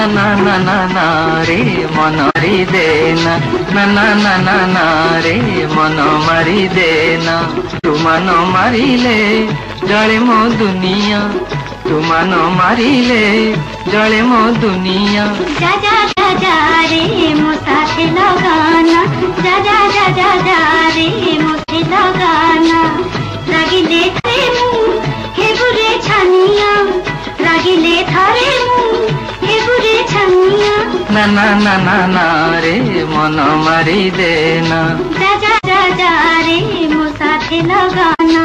ना ना ना ना रे मन मारी देना, ना ना ना ना ना रे मन मारी देना। तू मन मारिले जले मो दुनिया, तू मन मारिले जले मो दुनिया। जा जा जा जा रे मो साथे लगाना, जा जा जा जा जा रे मोथे लगाना। रागिले थारे मु हेबुरे छानिया, रागिले थारे मु हेबुरे छानिया। ना ना ना ना ना रे मन मारी देना, जा जा जा जा रे मो साथे लगाना।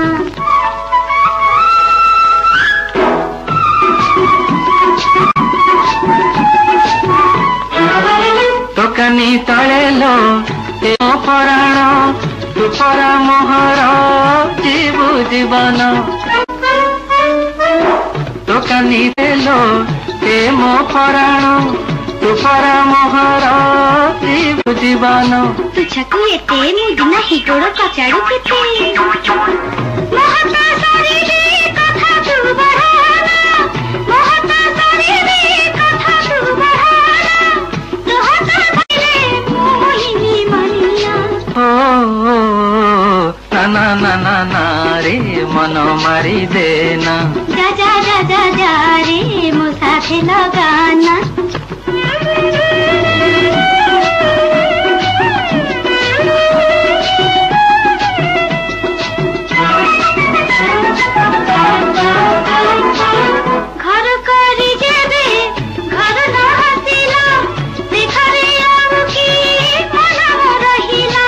तोकानी तले लो ए पराण, तू परा मोहर जीवु जीवन। तोकानी तेलो ए मो पराण, तू परा मोहर जीवु जीवन। तुझको एते मुद नाही गोड़ कचाड़ू केते, महता सारी रे कथा तू बढ़ाना, महता सारी रे कथा तू बढ़ाना। तोहता भइले मोहिनी मनिया। ओ ना ना ना ना ना रे मन मारी देना, जा जा जा जा जा रे मो साथे लगाना। घर करी जेबे घर न हसिला, देखारे आउ की मन रहिला।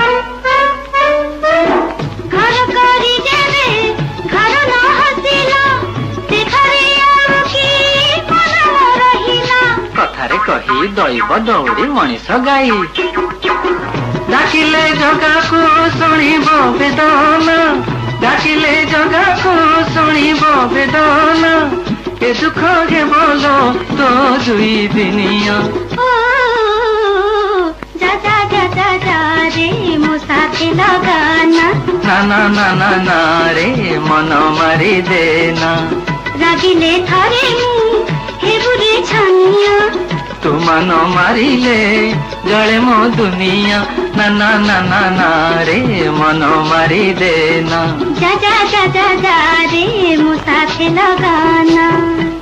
घर करी जेबे घर न हसिला, देखारे आउ की मन रहिला। कथारे कही दैव दौड़ी मनीष गाई, डाकिले जगा को शुणिब बेदना, डाकिले जगा को शुणिब बेदना। ए दुख के बोलो तो जुई दिनिया। ओ जा जा जा जा जा रे मो साथे लगाना, ना ना ना ना ना रे मन मारी देना। रागिले थारे मु हेबुरे छानिया, तू मन मारिले जले मो दुनिया। ना ना ना ना ना रे मन मारी देना, जा जा जा जा जा रे मो साथे लगाना।